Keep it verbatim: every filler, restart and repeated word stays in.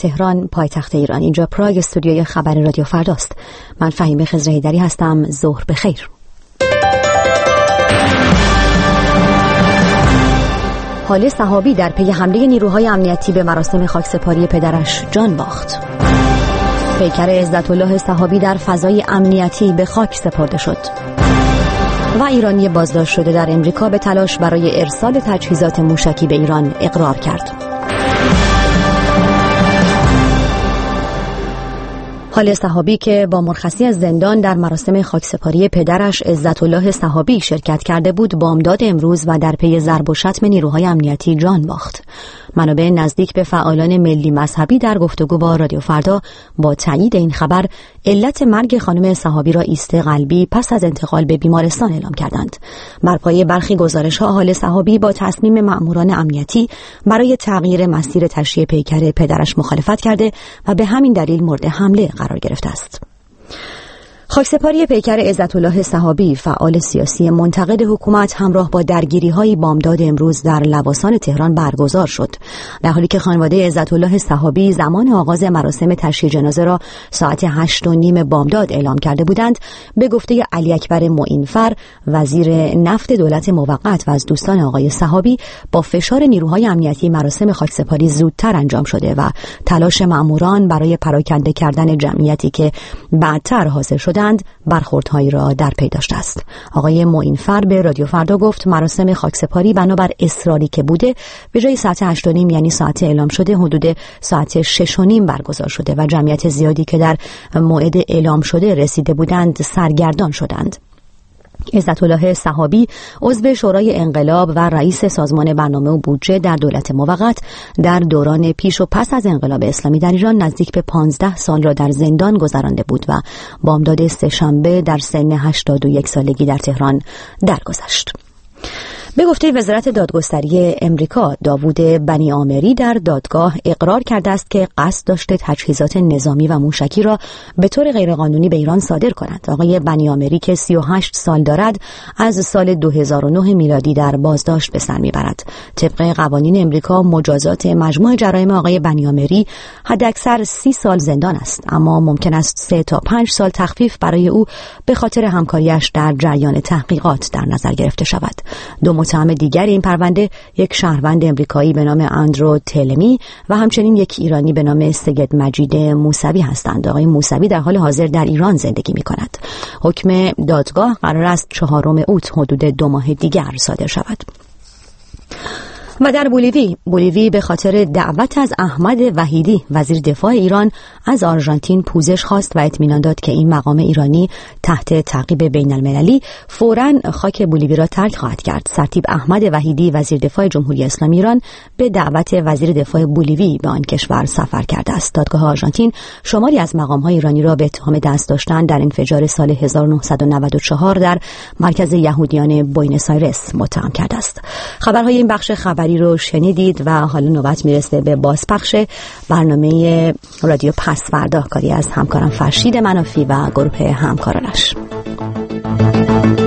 تهران، پایتخت ایران. اینجا پراگ، استودیوی خبر رادیو فرداست. من فهیمه خضرهیدری هستم. ظهر بخیر. هاله صحابی در پی حمله نیروهای امنیتی به مراسم خاکسپاری پدرش جان باخت. پیکر عزت الله صحابی در فضای امنیتی به خاک سپرده شد. و ایرانی بازداشت شده در امریکا به تلاش برای ارسال تجهیزات موشکی به ایران اقرار کرد. هاله صحابی که با مرخصی از زندان در مراسم خاکسپاری پدرش عزت الله صحابی شرکت کرده بود، بامداد امروز و در پی ضرب و شتم نیروهای امنیتی جان باخت. منابع نزدیک به فعالان ملی مذهبی در گفتگو با رادیو فردا با تایید این خبر علت مرگ خانم صحابی را ایست قلبی پس از انتقال به بیمارستان اعلام کردند. بر پایه برخی گزارش‌ها هاله صحابی با تصمیم مأموران امنیتی برای تغییر مسیر تشییع پیکر پدرش مخالفت کرده و به همین دلیل مورد حمله قرار گرفته است. خاکسپاری پیکر عزت الله صحابی، فعال سیاسی منتقد حکومت، همراه با درگیری‌های بامداد امروز در لواسان تهران برگزار شد. در حالی که خانواده عزت الله صحابی زمان آغاز مراسم تشییع جنازه را ساعت هشت و نیم بامداد اعلام کرده بودند، به گفته علی اکبر معینفر، وزیر نفت دولت موقت و از دوستان آقای صحابی، با فشار نیروهای امنیتی مراسم خاکسپاری زودتر انجام شده و تلاش مأموران برای پراکنده کردن جمعیتی که بعدتر حاضر شدند برخوردهایی را در پی داشته است. آقای معینفر به رادیو فردا گفت مراسم خاکسپاری بنابر اصراری که بوده به جای ساعت هشت و نیم یعنی ساعت اعلام شده حدود ساعت شش و نیم برگزار شده و جمعیت زیادی که در موعد اعلام شده رسیده بودند سرگردان شدند. عزت الله صحابی، عضو شورای انقلاب و رئیس سازمان برنامه و بودجه در دولت موقت، در دوران پیش و پس از انقلاب اسلامی در ایران نزدیک به پانزده سال را در زندان گذرانده بود و بامداد سه‌شنبه در سن هشتاد و یک سالگی در تهران درگذشت. به گفته وزارت دادگستری امریکا، داوود بنی آمری در دادگاه اقرار کرده است که قصد داشته تجهیزات نظامی و موشکی را به طور غیرقانونی به ایران صادر کند. آقای بنی آمری که سی و هشت سال دارد، از سال دو هزار و نه میلادی در بازداشت به سر میبرد. طبق قوانین امریکا مجازات مجموع جرایم آقای بنی آمری حداکثر سی سال زندان است، اما ممکن است سه تا پنج سال تخفیف برای او به خاطر همکاریش در جریان تحقیقات در نظر گرفته شود. دو متهم دیگر این پرونده یک شهروند امریکایی به نام اندرو تلمی و همچنین یک ایرانی به نام سید مجید موسوی هستند. آقای موسوی در حال حاضر در ایران زندگی می کند. حکم دادگاه قرار است چهارم اوت حدود دو ماه دیگر صادر شود. و در بولیوی، بولیوی به خاطر دعوت از احمد وحیدی وزیر دفاع ایران از آرژانتین پوزش خواست و اطمینان داد که این مقام ایرانی تحت تعقیب بین المللی فوراً خاک بولیوی را ترک خواهد کرد. سرتیپ احمد وحیدی وزیر دفاع جمهوری اسلامی ایران به دعوت وزیر دفاع بولیوی به آن کشور سفر کرده است. دادگاه آرژانتین شماری از مقام‌های ایرانی را به اتهام دست داشتن در انفجار سال هزار و نهصد و نود و چهار در مرکز یهودیان بوئنوس آیرس متهم کرده است. خبرهای این بخش خبری رو شنیدید و حالا نوبت میرسه به بازپخش برنامه رادیو پس فردا، کاری از همکارم فرشید منافی و گروه همکارانش.